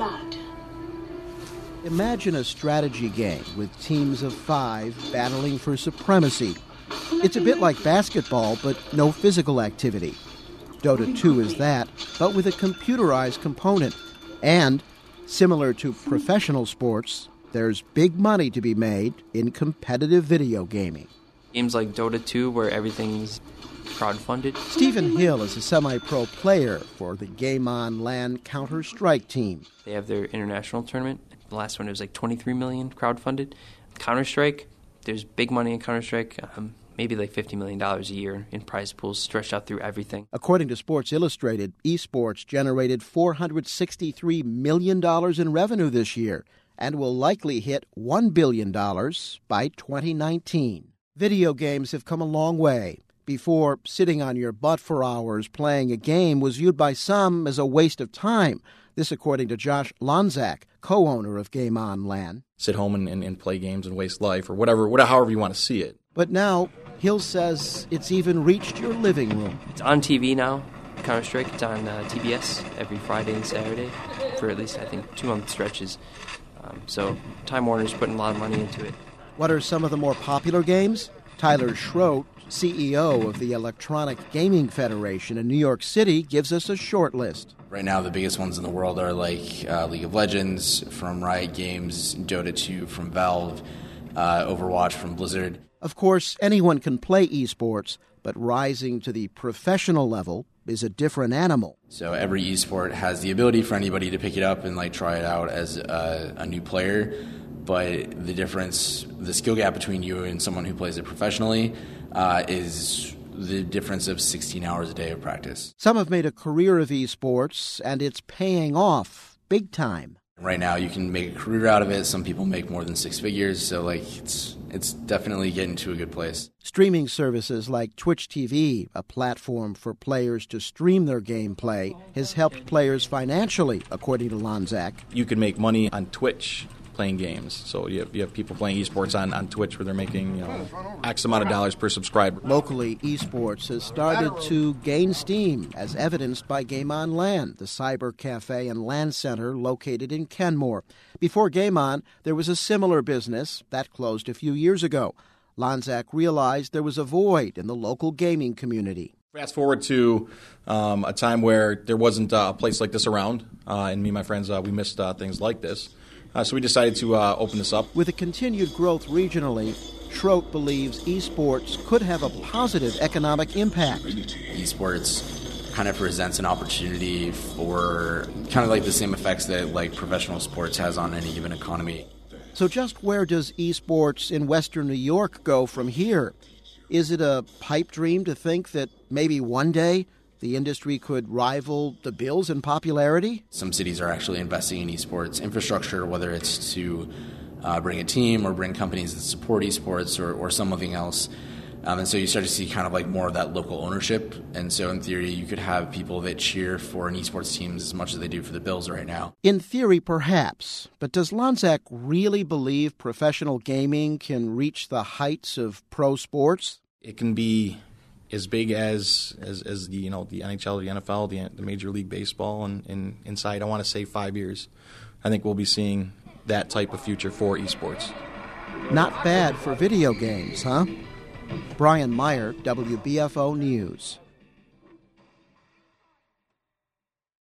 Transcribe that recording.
blood. Imagine a strategy game with teams of 5 battling for supremacy. It's a bit like basketball, but no physical activity. Dota 2 is that, but with a computerized component. And, similar to professional sports, there's big money to be made in competitive video gaming. Games like Dota 2, where everything's crowdfunded. Stephen Hill is a semi-pro player for the Game On LAN Counter-Strike team. They have their international tournament. The last one, it was like 23 million crowdfunded. Counter-Strike, there's big money in Counter-Strike, maybe like $50 million a year in prize pools stretched out through everything. According to Sports Illustrated, esports generated $463 million in revenue this year and will likely hit $1 billion by 2019. Video games have come a long way. Before, sitting on your butt for hours playing a game was viewed by some as a waste of time. This according to Josh Lonzak, co-owner of Game On LAN. Sit home and play games and waste life or however you want to see it. But now, Hill says it's even reached your living room. It's on TV now, Counter-Strike. It's on TBS every Friday and Saturday for at least, I think, 2-month stretches. So Time Warner's putting a lot of money into it. What are some of the more popular games? Tyler Schroet, CEO of the Electronic Gaming Federation in New York City, gives us a short list. Right now, the biggest ones in the world are like League of Legends from Riot Games, Dota 2 from Valve, Overwatch from Blizzard. Of course, anyone can play esports, but rising to the professional level is a different animal. So every esport has the ability for anybody to pick it up and like try it out as a new player. But the difference, the skill gap between you and someone who plays it professionally is the difference of 16 hours a day of practice. Some have made a career of esports, and it's paying off big time. Right now, you can make a career out of it. Some people make more than 6 figures, so like it's definitely getting to a good place. Streaming services like Twitch TV, a platform for players to stream their gameplay, has helped players financially, according to Lonzak. You can make money on Twitch playing games. So you have people playing esports on Twitch where they're making X amount of dollars per subscriber. Locally, esports has started to gain steam, as evidenced by Game On LAN, the cyber cafe and LAN center located in Kenmore. Before Game On, there was a similar business that closed a few years ago. Lonzak realized there was a void in the local gaming community. Fast forward to a time where there wasn't a place like this around, and me and my friends, we missed things like this. So we decided to open this up. With the continued growth regionally, Schroet believes esports could have a positive economic impact. Esports kind of presents an opportunity for kind of like the same effects that like professional sports has on any given economy. So just where does esports in Western New York go from here? Is it a pipe dream to think that maybe one day the industry could rival the Bills in popularity? Some cities are actually investing in esports infrastructure, whether it's to bring a team or bring companies that support esports or something else. And so you start to see kind of like more of that local ownership. And so in theory, you could have people that cheer for an esports team as much as they do for the Bills right now. In theory, perhaps. But does Lonzak really believe professional gaming can reach the heights of pro sports? It can be as big as the the NHL, the NFL, the Major League Baseball, and inside, I want to say 5 years. I think we'll be seeing that type of future for esports. Not bad for video games, huh? Brian Meyer, WBFO News.